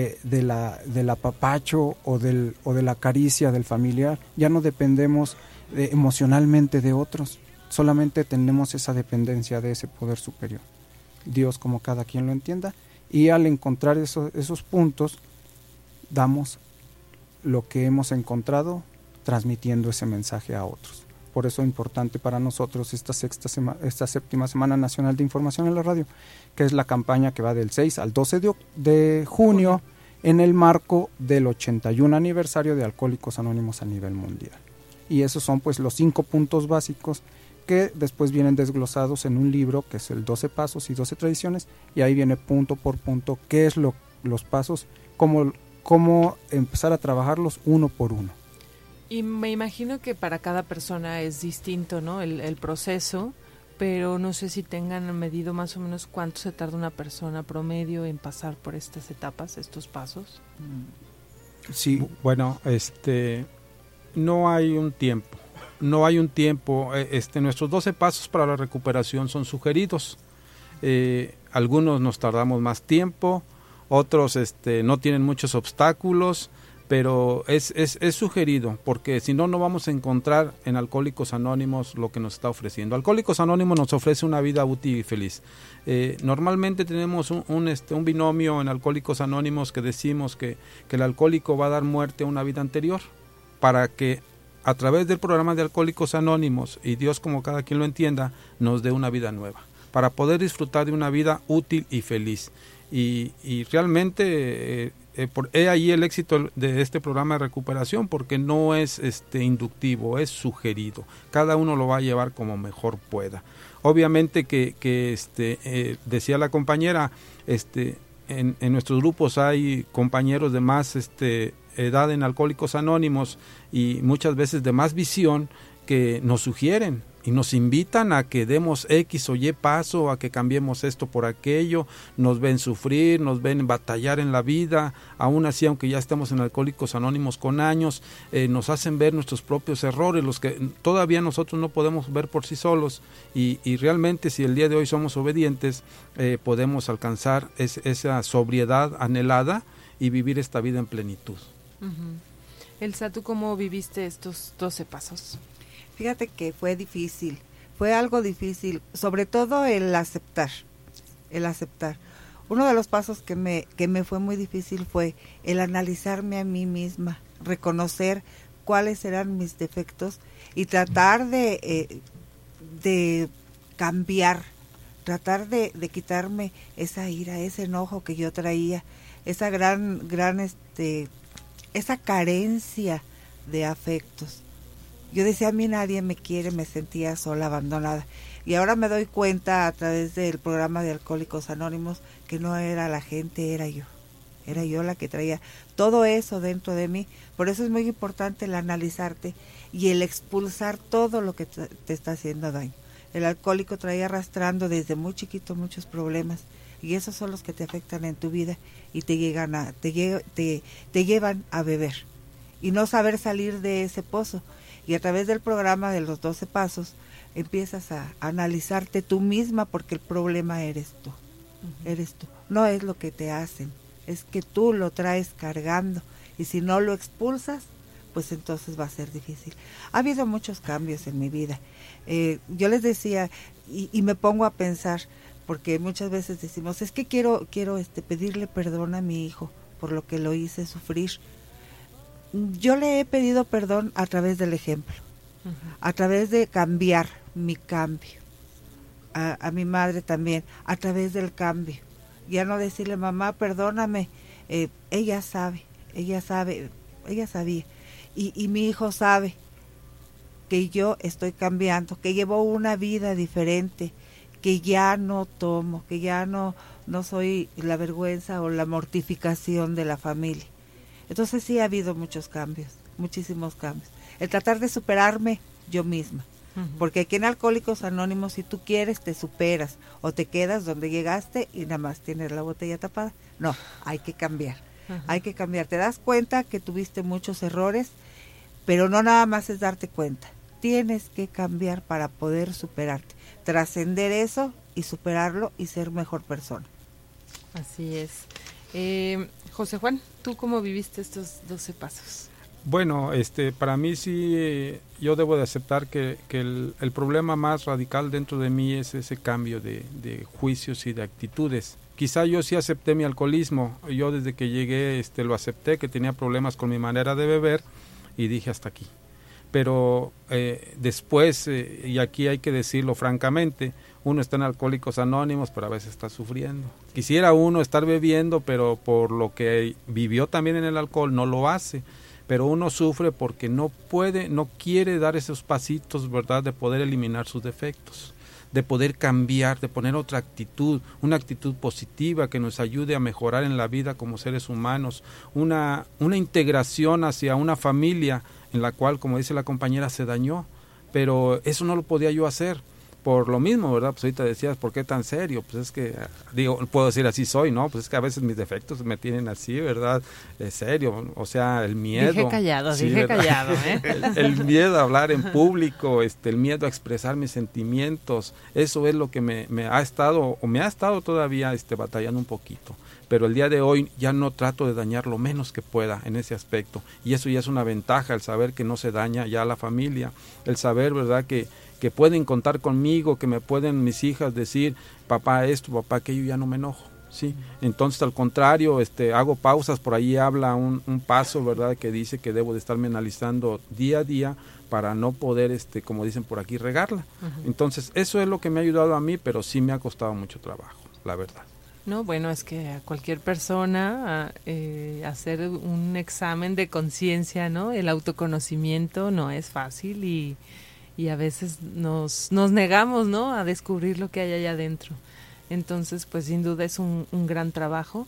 del apapacho o de la caricia del familiar, ya no dependemos emocionalmente de otros, solamente tenemos esa dependencia de ese poder superior, Dios, como cada quien lo entienda, y al encontrar esos puntos, damos lo que hemos encontrado, transmitiendo ese mensaje a otros. Por eso es importante para nosotros esta séptima Semana Nacional de Información en la Radio, que es la campaña que va del 6 al 12 de junio en el marco del 81 aniversario de Alcohólicos Anónimos a nivel mundial. Y esos son pues los 5 puntos básicos que después vienen desglosados en un libro que es el 12 Pasos y 12 Tradiciones, y ahí viene punto por punto qué es los pasos, cómo empezar a trabajarlos uno por uno. Y me imagino que para cada persona es distinto, ¿no? El proceso, pero no sé si tengan medido más o menos cuánto se tarda una persona promedio en pasar por estas etapas, estos pasos. Sí, bueno, no hay un tiempo. Nuestros 12 pasos para la recuperación son sugeridos. Algunos nos tardamos más tiempo, otros no tienen muchos obstáculos, pero es sugerido, porque si no, no vamos a encontrar en Alcohólicos Anónimos lo que nos está ofreciendo. Alcohólicos Anónimos nos ofrece una vida útil y feliz. Normalmente tenemos un binomio en Alcohólicos Anónimos que decimos que el alcohólico va a dar muerte a una vida anterior, para que a través del programa de Alcohólicos Anónimos, y Dios, como cada quien lo entienda, nos dé una vida nueva, para poder disfrutar de una vida útil y feliz. Y realmente he ahí el éxito de este programa de recuperación, porque no es inductivo, es sugerido. Cada uno lo va a llevar como mejor pueda. Obviamente que decía la compañera, en nuestros grupos hay compañeros de más edad en Alcohólicos Anónimos y muchas veces de más visión, que nos sugieren y nos invitan a que demos X o Y paso, a que cambiemos esto por aquello. Nos ven sufrir, nos ven batallar en la vida, aún así, aunque ya estemos en Alcohólicos Anónimos con años, nos hacen ver nuestros propios errores, los que todavía nosotros no podemos ver por sí solos, y realmente, si el día de hoy somos obedientes, podemos alcanzar esa sobriedad anhelada y vivir esta vida en plenitud. Uh-huh. Elsa, ¿tú cómo viviste estos 12 pasos? Fíjate que fue difícil, fue algo difícil, sobre todo el aceptar. Uno de los pasos que me fue muy difícil fue el analizarme a mí misma, reconocer cuáles eran mis defectos y tratar de cambiar, tratar de quitarme esa ira, ese enojo que yo traía, esa esa carencia de afectos. Yo decía, a mí nadie me quiere, me sentía sola, abandonada. Y ahora me doy cuenta a través del programa de Alcohólicos Anónimos que no era la gente, era yo. Era yo la que traía todo eso dentro de mí. Por eso es muy importante el analizarte y el expulsar todo lo que te está haciendo daño. El alcohólico traía arrastrando desde muy chiquito muchos problemas, y esos son los que te afectan en tu vida y te llevan a beber y no saber salir de ese pozo. Y a través del programa de los 12 pasos empiezas a analizarte tú misma, porque el problema eres tú. Uh-huh. Eres tú. No es lo que te hacen, es que tú lo traes cargando, y si no lo expulsas, pues entonces va a ser difícil. Ha habido muchos cambios en mi vida. Yo les decía, y me pongo a pensar, porque muchas veces decimos, es que quiero pedirle perdón a mi hijo por lo que lo hice sufrir. Yo le he pedido perdón a través del ejemplo, uh-huh, a través de cambiar mi cambio, a mi madre también, a través del cambio. Ya no decirle, mamá, perdóname, ella sabía, y mi hijo sabe que yo estoy cambiando, que llevo una vida diferente, que ya no tomo, que ya no soy la vergüenza o la mortificación de la familia. Entonces sí ha habido muchos cambios, muchísimos cambios. El tratar de superarme yo misma, uh-huh, porque aquí en Alcohólicos Anónimos, si tú quieres, te superas o te quedas donde llegaste y nada más tienes la botella tapada. No, hay que cambiar, uh-huh, hay que cambiar. Te das cuenta que tuviste muchos errores, pero no nada más es darte cuenta. tienes que cambiar para poder superarte, trascender eso y superarlo y ser mejor persona. Así es. José Juan, ¿tú cómo viviste estos 12 pasos? Bueno, para mí sí, yo debo de aceptar que el problema más radical dentro de mí es ese cambio de juicios y de actitudes. Quizá yo sí acepté mi alcoholismo, yo desde que llegué lo acepté, que tenía problemas con mi manera de beber y dije hasta aquí. Pero después, y aquí hay que decirlo francamente, uno está en Alcohólicos Anónimos, pero a veces está sufriendo. Quisiera uno estar bebiendo, pero por lo que vivió también en el alcohol no lo hace. Pero uno sufre porque no puede, no quiere dar esos pasitos, ¿verdad?, de poder eliminar sus defectos, de poder cambiar, de poner otra actitud, una actitud positiva que nos ayude a mejorar en la vida como seres humanos, una integración hacia una familia en la cual, como dice la compañera, se dañó, pero eso no lo podía yo hacer. Por lo mismo, ¿verdad? Pues ahorita decías, ¿por qué tan serio? Pues es que, puedo decir así soy, ¿no? Pues es que a veces mis defectos me tienen así, ¿verdad? Serio, o sea, el miedo. Dije callado, ¿eh? El miedo a hablar en público, el miedo a expresar mis sentimientos, eso es lo que me ha estado todavía batallando un poquito. Pero el día de hoy ya no trato de dañar lo menos que pueda en ese aspecto. Y eso ya es una ventaja, el saber que no se daña ya a la familia, el saber, ¿verdad?, que pueden contar conmigo, que me pueden mis hijas decir, papá esto, papá aquello, ya no me enojo, ¿sí? Entonces, al contrario, hago pausas, por ahí habla un paso, ¿verdad?, que dice que debo de estarme analizando día a día para no poder, como dicen por aquí, regarla. Uh-huh. Entonces, eso es lo que me ha ayudado a mí, pero sí me ha costado mucho trabajo, la verdad. No, bueno, es que a cualquier persona hacer un examen de conciencia, ¿no? El autoconocimiento no es fácil y a veces nos negamos, ¿no?, a descubrir lo que hay allá adentro. Entonces, pues sin duda es un gran trabajo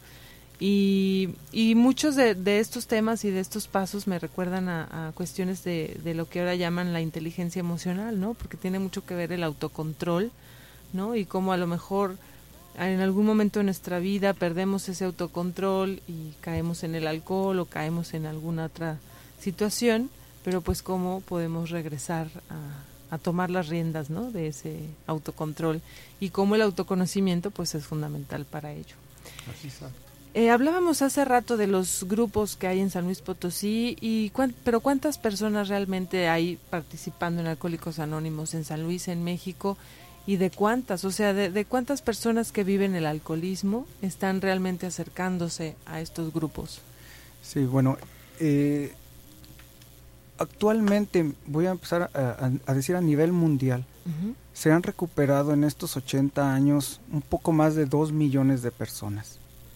y muchos de estos temas y de estos pasos me recuerdan a cuestiones de lo que ahora llaman la inteligencia emocional, ¿no? Porque tiene mucho que ver el autocontrol, ¿no? Y cómo a lo mejor en algún momento de nuestra vida perdemos ese autocontrol y caemos en el alcohol o caemos en alguna otra situación, pero pues cómo podemos regresar a tomar las riendas, ¿no?, de ese autocontrol y cómo el autoconocimiento pues es fundamental para ello. Así es. Hablábamos hace rato de los grupos que hay en San Luis Potosí, pero ¿cuántas personas realmente hay participando en Alcohólicos Anónimos en San Luis, en México? ¿Y de cuántas? O sea, de cuántas personas que viven el alcoholismo están realmente acercándose a estos grupos. Sí, bueno, actualmente voy a empezar a decir a nivel mundial, uh-huh, se han recuperado en estos 80 años un poco más de 2 millones de personas.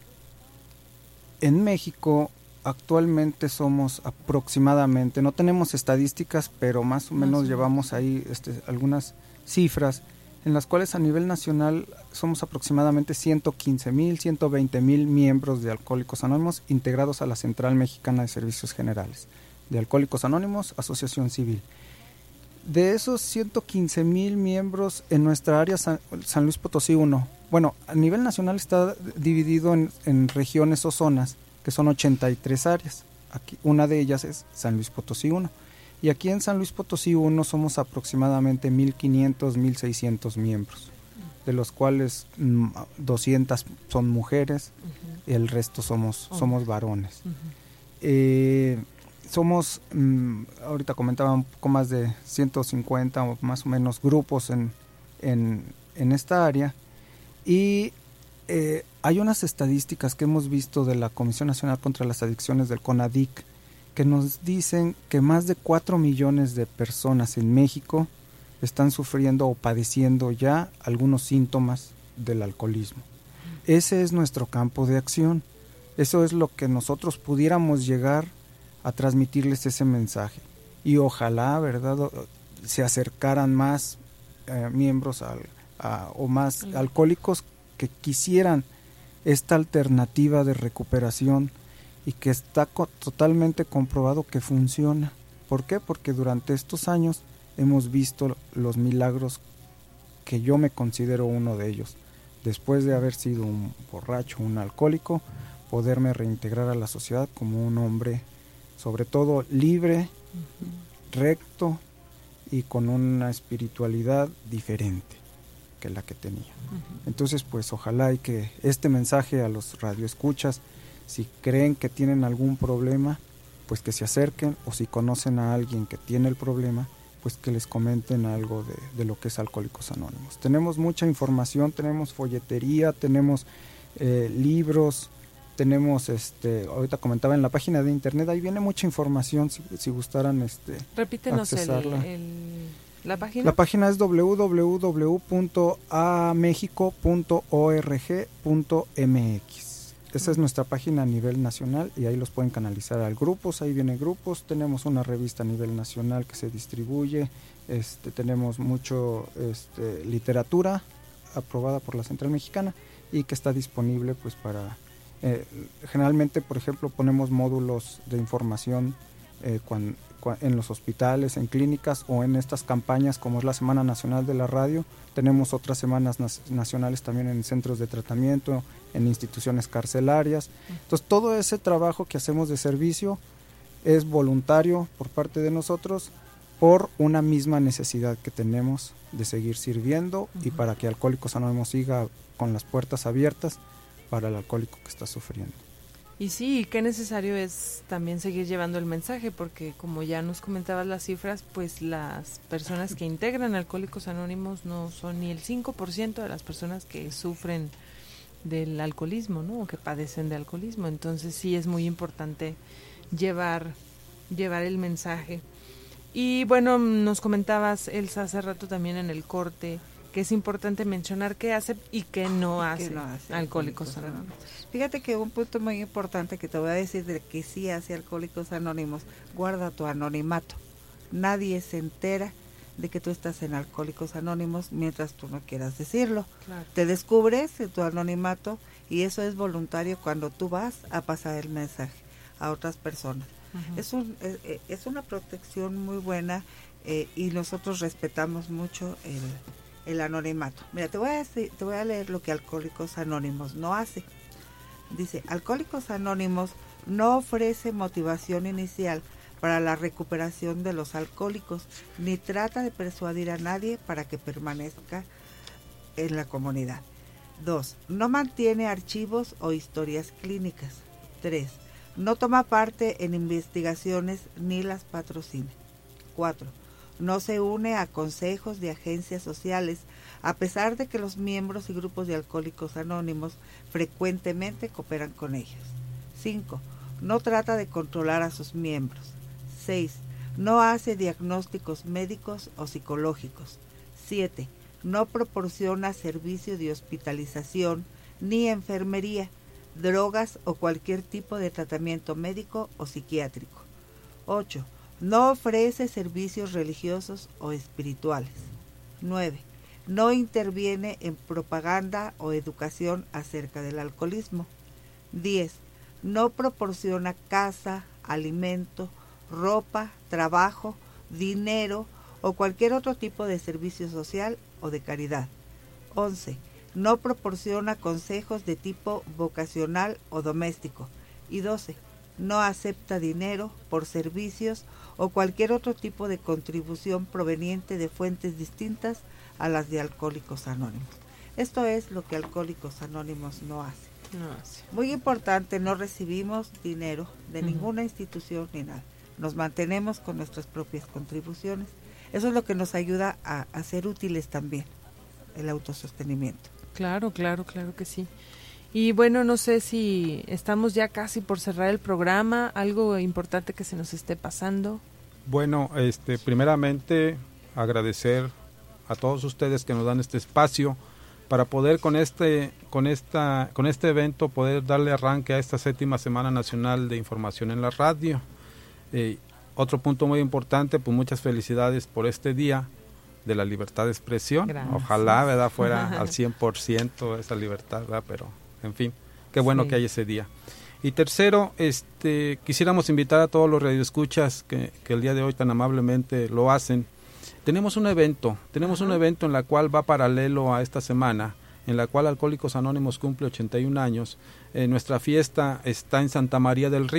En México actualmente somos aproximadamente, no tenemos estadísticas, pero más o menos llevamos ahí algunas cifras en las cuales a nivel nacional somos aproximadamente 115,000, 120,000 miembros de Alcohólicos Anónimos integrados a la Central Mexicana de Servicios Generales de Alcohólicos Anónimos, Asociación Civil. De esos 115,000 miembros en nuestra área San Luis Potosí 1, bueno, a nivel nacional está dividido en regiones o zonas, que son 83 áreas. Aquí, una de ellas es San Luis Potosí 1. Y aquí en San Luis Potosí 1 somos aproximadamente 1,500, 1,600 miembros, de los cuales 200 son mujeres, uh-huh, y el resto somos varones. Uh-huh. Somos, ahorita comentaba, un poco más de 150 o más o menos grupos en esta área, y hay unas estadísticas que hemos visto de la Comisión Nacional contra las Adicciones del CONADIC, que nos dicen que más de 4 millones de personas en México están sufriendo o padeciendo ya algunos síntomas del alcoholismo. Ese es nuestro campo de acción. Eso es lo que nosotros pudiéramos llegar a transmitirles ese mensaje. Y ojalá, ¿verdad?, se acercaran más miembros o más alcohólicos que quisieran esta alternativa de recuperación y que está totalmente comprobado que funciona. ¿Por qué? Porque durante estos años hemos visto los milagros, que yo me considero uno de ellos. Después de haber sido un borracho, un alcohólico, poderme reintegrar a la sociedad como un hombre, sobre todo libre, uh-huh, recto y con una espiritualidad diferente que la que tenía. Entonces, pues ojalá y que este mensaje a los radioescuchas, si creen que tienen algún problema, pues que se acerquen, o si conocen a alguien que tiene el problema, pues que les comenten algo de lo que es Alcohólicos Anónimos. Tenemos mucha información, tenemos folletería, tenemos libros, tenemos, ahorita comentaba en la página de internet, ahí viene mucha información, si gustaran repítenos accesarla. La página. La página es www.amexico.org.mx. Esa es nuestra página a nivel nacional y ahí los pueden canalizar a grupos, ahí vienen grupos, tenemos una revista a nivel nacional que se distribuye, tenemos mucho literatura aprobada por la Central Mexicana y que está disponible pues para, generalmente por ejemplo ponemos módulos de información en los hospitales, en clínicas o en estas campañas como es la Semana Nacional de la Radio. Tenemos otras semanas nacionales también en centros de tratamiento, en instituciones carcelarias. Entonces todo ese trabajo que hacemos de servicio es voluntario por parte de nosotros por una misma necesidad que tenemos de seguir sirviendo y para que Alcohólicos Anónimos siga con las puertas abiertas para el alcohólico que está sufriendo. Y sí, qué necesario es también seguir llevando el mensaje, porque como ya nos comentabas las cifras, pues las personas que integran Alcohólicos Anónimos no son ni el 5% de las personas que sufren del alcoholismo, ¿no? O que padecen de alcoholismo. Entonces sí es muy importante llevar el mensaje. Y bueno, nos comentabas, Elsa, hace rato también en el corte, que es importante mencionar qué hace y qué no hace Alcohólicos Anónimos. Fíjate que un punto muy importante que te voy a decir de que sí hace Alcohólicos Anónimos, guarda tu anonimato. Nadie se entera de que tú estás en Alcohólicos Anónimos mientras tú no quieras decirlo. Claro. Te descubres en tu anonimato y eso es voluntario cuando tú vas a pasar el mensaje a otras personas. Es una protección muy buena y nosotros respetamos mucho el anonimato. Mira, te voy a leer lo que Alcohólicos Anónimos no hace. Dice, Alcohólicos Anónimos no ofrece motivación inicial para la recuperación de los alcohólicos, ni trata de persuadir a nadie para que permanezca en la comunidad. 2. No mantiene archivos o historias clínicas. 3. No toma parte en investigaciones ni las patrocina. 4. No se une a consejos de agencias sociales, a pesar de que los miembros y grupos de Alcohólicos Anónimos frecuentemente cooperan con ellos. 5. No trata de controlar a sus miembros. 6. No hace diagnósticos médicos o psicológicos. 7. No proporciona servicio de hospitalización ni enfermería, drogas o cualquier tipo de tratamiento médico o psiquiátrico. 8. No ofrece servicios religiosos o espirituales. 9. No interviene en propaganda o educación acerca del alcoholismo. 10. No proporciona casa, alimento, ropa, trabajo, dinero o cualquier otro tipo de servicio social o de caridad. 11. No proporciona consejos de tipo vocacional o doméstico. Y 12. No acepta dinero por servicios o cualquier otro tipo de contribución proveniente de fuentes distintas a las de Alcohólicos Anónimos. Esto es lo que Alcohólicos Anónimos no hace. Muy importante, no recibimos dinero de ninguna institución ni nada. Nos mantenemos con nuestras propias contribuciones. Eso es lo que nos ayuda a ser útiles también, el autosostenimiento. Claro que sí. Y bueno, no sé si estamos ya casi por cerrar el programa, algo importante que se nos esté pasando. Bueno, primeramente agradecer a todos ustedes que nos dan este espacio para poder con este evento poder darle arranque a esta 7ª Semana Nacional de Información en la Radio. Otro punto muy importante, pues muchas felicidades por este día de la libertad de expresión. Gracias. Ojalá, ¿verdad?, fuera al 100% esa libertad, ¿verdad? Pero, en fin, qué bueno que hay ese día. Y tercero, quisiéramos invitar a todos los radioescuchas que el día de hoy tan amablemente lo hacen. Tenemos un evento en la cual va paralelo a esta semana, en la cual Alcohólicos Anónimos cumple 81 años. Nuestra fiesta está en Santa María del Río.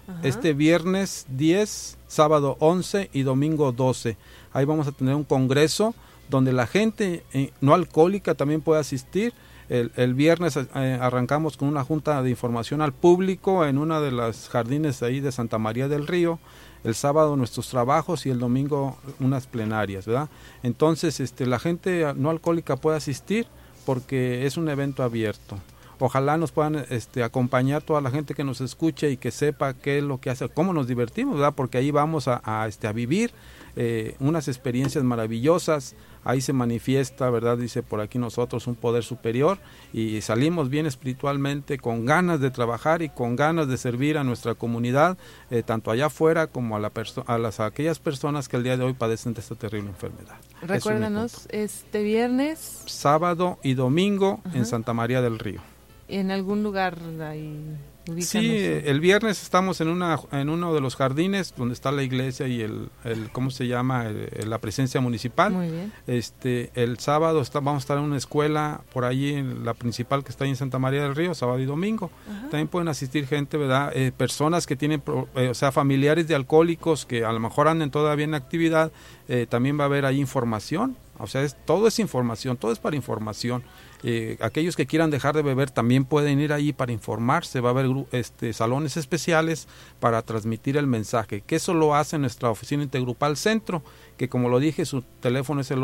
Este viernes 10, sábado 11 y domingo 12. Ahí vamos a tener un congreso donde la gente no alcohólica también puede asistir. El viernes arrancamos con una junta de información al público en una de las jardines ahí de Santa María del Río. El sábado nuestros trabajos y el domingo unas plenarias, ¿verdad? Entonces la gente no alcohólica puede asistir porque es un evento abierto. Ojalá nos puedan acompañar toda la gente que nos escuche y que sepa qué es lo que hace, cómo nos divertimos, ¿verdad? Porque ahí vamos a vivir unas experiencias maravillosas. Ahí se manifiesta, ¿verdad? Dice por aquí nosotros un poder superior y salimos bien espiritualmente con ganas de trabajar y con ganas de servir a nuestra comunidad, tanto allá afuera como a aquellas personas que el día de hoy padecen de esta terrible enfermedad. Recuérdanos, este viernes, sábado y domingo en Santa María del Río. ¿En algún lugar ahí? Sí, el viernes estamos en uno de los jardines donde está la iglesia y ¿cómo se llama? La presencia municipal. Muy bien. El sábado vamos a estar en una escuela por allí, en la principal que está ahí en Santa María del Río, sábado y domingo. Ajá. También pueden asistir gente, ¿verdad? Personas que tienen, familiares de alcohólicos que a lo mejor anden todavía en actividad. También va a haber ahí información. O sea, todo es información, todo es para información. Aquellos que quieran dejar de beber también pueden ir ahí para informarse. Va a haber salones especiales para transmitir el mensaje, que eso lo hace nuestra oficina intergrupal Centro, que como lo dije, su teléfono es el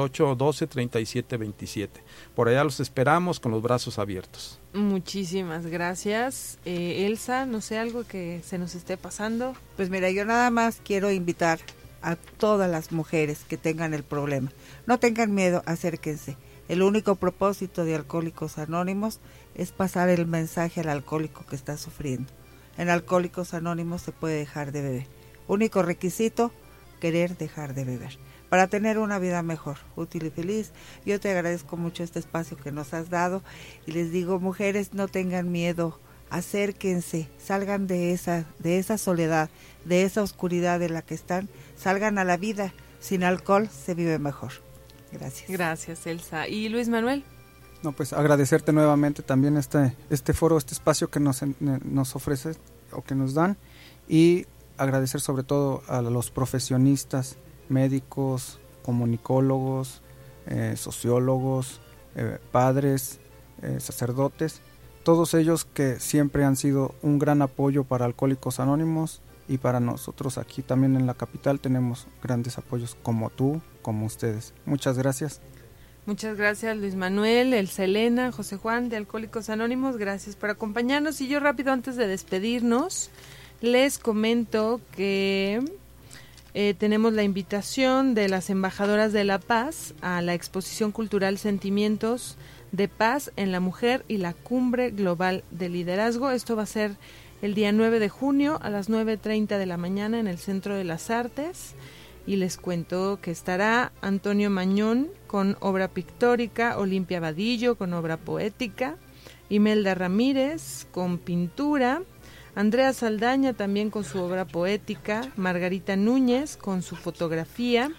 812-3727. Por allá los esperamos con los brazos abiertos. Muchísimas gracias. Elsa, no sé, algo que se nos esté pasando. Pues mira, yo nada más quiero invitar a todas las mujeres que tengan el problema. No tengan miedo, acérquense. El único propósito de Alcohólicos Anónimos es pasar el mensaje al alcohólico que está sufriendo. En Alcohólicos Anónimos se puede dejar de beber. Único requisito, querer dejar de beber. Para tener una vida mejor, útil y feliz. Yo te agradezco mucho este espacio que nos has dado y les digo, mujeres, no tengan miedo, acérquense, salgan de esa soledad, de esa oscuridad en la que están, salgan a la vida. Sin alcohol se vive mejor. Gracias. Gracias, Elsa. ¿Y Luis Manuel? No, pues agradecerte nuevamente también este foro, este espacio que nos ofreces o que nos dan, y agradecer sobre todo a los profesionistas, médicos, comunicólogos, sociólogos, padres, sacerdotes, todos ellos que siempre han sido un gran apoyo para Alcohólicos Anónimos, y para nosotros aquí también en la capital tenemos grandes apoyos como tú, como ustedes. Muchas gracias. Muchas gracias, Luis Manuel, Elsa Elena, José Juan de Alcohólicos Anónimos, gracias por acompañarnos. Y yo rápido, antes de despedirnos, les comento que tenemos la invitación de las embajadoras de la paz a la exposición cultural Sentimientos de Paz en la Mujer y la Cumbre Global de Liderazgo. Esto va a ser el día 9 de junio a las 9:30 de la mañana en el Centro de las Artes. Y les cuento que estará Antonio Mañón con obra pictórica, Olimpia Vadillo con obra poética, Imelda Ramírez con pintura, Andrea Saldaña también con su obra poética, Margarita Núñez con su fotografía,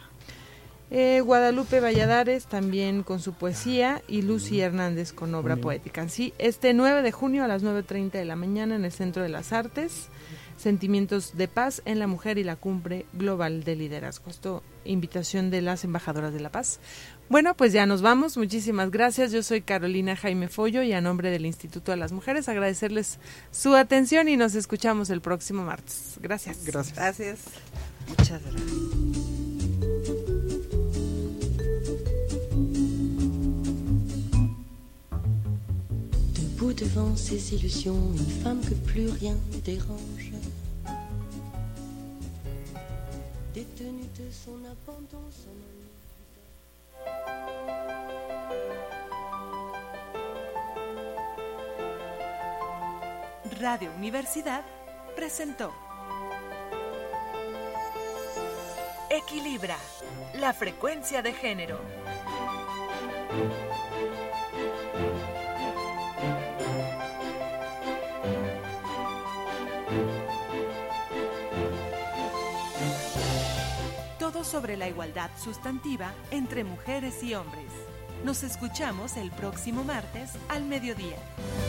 Guadalupe Valladares también con su poesía y Lucy Hernández con obra poética. Sí, este 9 de junio a las 9:30 de la mañana en el Centro de las Artes, Sentimientos de Paz en la Mujer y la Cumbre Global de Liderazgo. Esto, invitación de las embajadoras de la paz. Bueno, pues ya nos vamos. Muchísimas gracias. Yo soy Carolina Jaime Follo y a nombre del Instituto de las Mujeres agradecerles su atención y nos escuchamos el próximo martes. Gracias. Gracias. Gracias. Muchas gracias. Debout devant ses illusions, une femme que plus rien ne dérange, détenue de son abandon, son ennui. Radio Universidad presentó Equilibra, la frecuencia de género. Todo sobre la igualdad sustantiva entre mujeres y hombres. Nos escuchamos el próximo martes al mediodía.